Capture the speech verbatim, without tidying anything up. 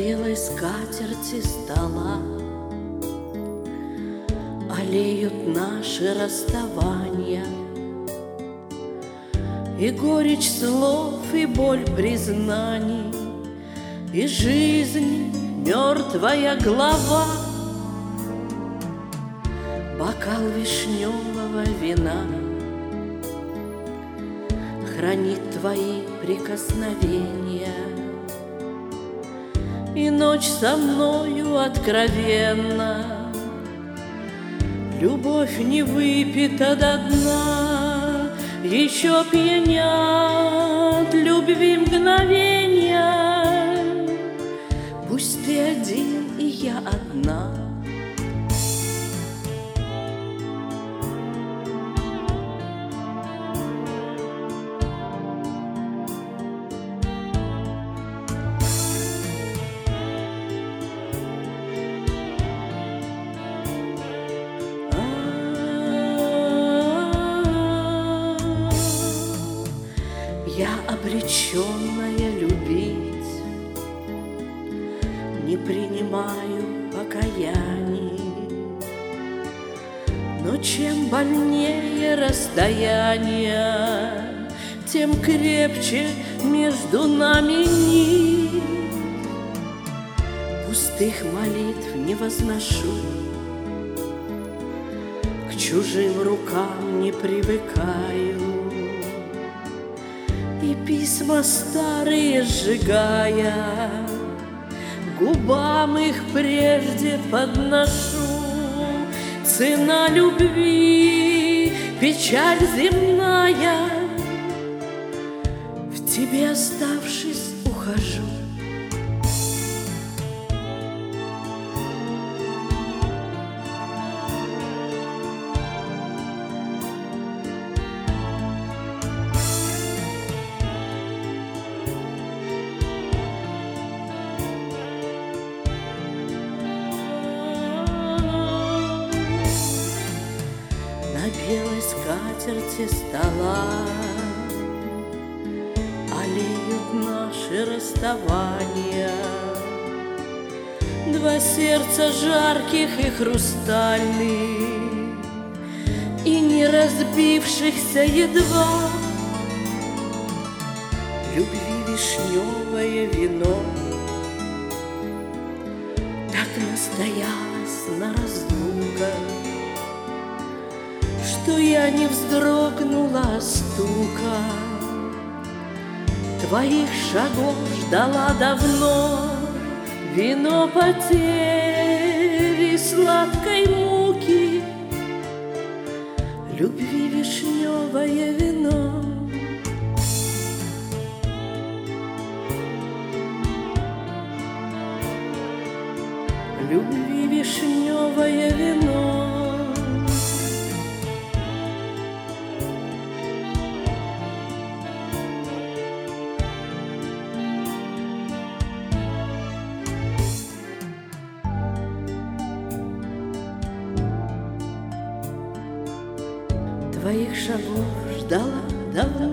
белой скатерти стола алеют наши расставания, и горечь слов, и боль признаний, и жизнь мертвая глава. Бокал вишневого вина хранит твои прикосновения, и ночь со мною откровенна. Любовь не выпита до дна, еще пьянят любви мгновенья. Пусть ты один, и я одна. Я обреченная любить, не принимаю покаяний, но чем больнее расстояние, тем крепче между нами нить. Пустых молитв не возношу, к чужим рукам не привыкаю, и письма старые сжигая, губам их прежде подношу. Цена любви — печаль земная, в тебе оставшись ухожу. На белой скатерти стола алеют наши расставания, два сердца жарких и хрустальных, и не разбившихся едва. Любви вишневое вино так настоялось на разлуках, что я не вздрогнула от стука. Твоих шагов ждала давно, вино потери, сладкой муки, любви вишневое вино. Любви вишневое вино. Твоих шагов ждала давно,